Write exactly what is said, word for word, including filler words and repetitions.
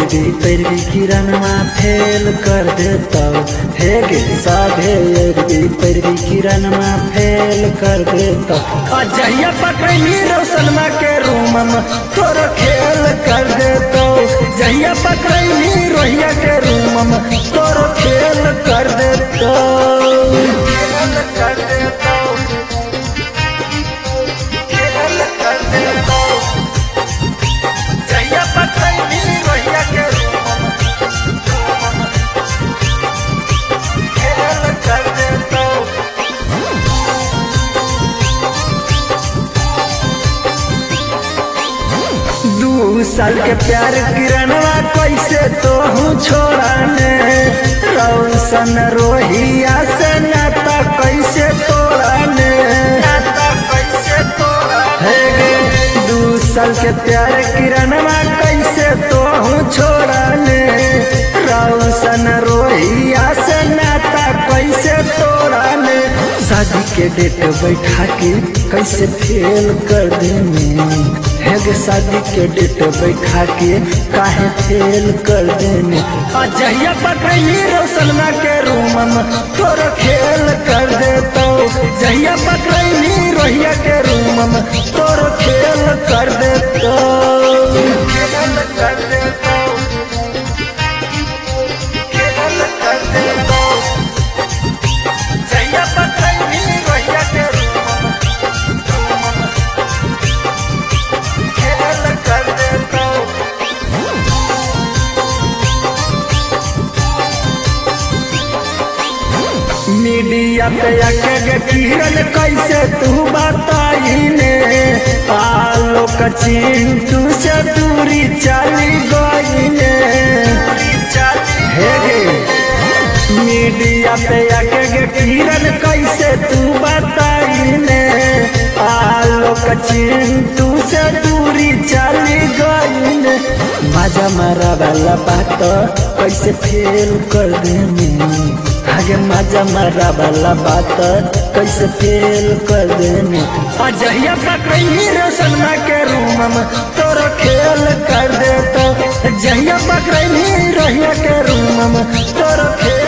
भी पैरवी किरणवा फेल कर देता हे गे साधे भी पैरवी किरणवा फेल कर देता अजहिया पकड़ी रोशनमा के रूम में तोर खेल कर देता जहिया पकड़ी रोहिया के रूम में तोर खेल कर देता खेल कर देता खेल कर देता जहिया पकड़ी रोहिया के रूम में खेल कर देता दू साल के प्यार किरणवा कैसे तो हूँ छोड़ाने रोशन रोहिया से नाता कैसे तोड़ाने नाता कैसे तोड़ाने दू साल के प्यार किरणवा कैसे तो हूँ छोड़ाने रोशन रोहिया से नाता कैसे तोड़ाने शादी के डेट बैठा के कैसे फेल कर देने है शादी के डेट बैठा के काहे फेल कर देने अजहिया पकड़ी रोशनमा के रूम में तोर खेल कर देता जहिया पकड़ी रोहिया के रूम में तोर खेल कर देता खेल कर देता खेल कर देता जहिया पकड़ी रोहिया के रूम में खेल कर देता मीडिया पे आके किरण कैसे तू बताई ने आलोक चिंटू से दूरी चली गई ने हे गे मीडिया पे आके किरण कैसे तू बताई ने आलोक चिंटू से दूरी चली गई ने मजा मारा वाला बात कैसे फेल कर देने आगे मजा मारा वाला बात कैसे फेल कर देने अजहिया पकड़ी रोशनमा के रूम में तोर खेल कर देता जहिया पकड़ी रोहिया के रूम में तोर खेल